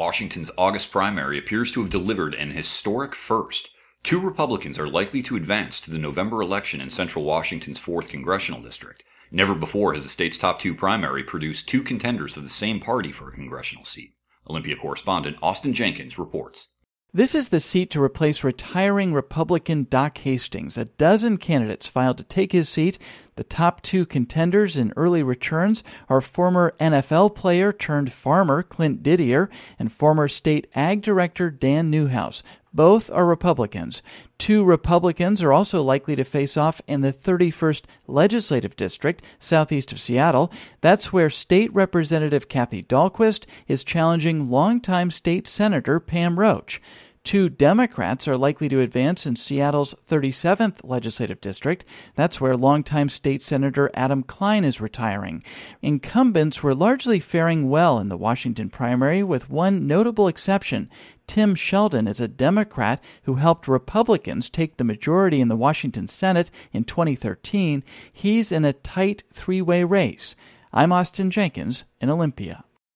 Washington's August primary appears to have delivered an historic first. 2 Republicans are likely to advance to the November election in Central Washington's 4th Congressional District. Never before has the state's top 2 primary produced 2 contenders of the same party for a congressional seat. Olympia correspondent Austin Jenkins reports. This is the seat to replace retiring Republican Doc Hastings. A dozen candidates filed to take his seat. The top 2 contenders in early returns are former NFL player turned farmer Clint Didier and former state ag director Dan Newhouse. Both are Republicans. 2 Republicans are also likely to face off in the 31st Legislative District, southeast of Seattle. That's where State Representative Kathy Dahlquist is challenging longtime State Senator Pam Roach. 2 Democrats are likely to advance in Seattle's 37th Legislative District. That's where longtime State Senator Adam Klein is retiring. Incumbents were largely faring well in the Washington primary, with one notable exception. Tim Sheldon is a Democrat who helped Republicans take the majority in the Washington Senate in 2013. He's in a tight 3-way race. I'm Austin Jenkins in Olympia.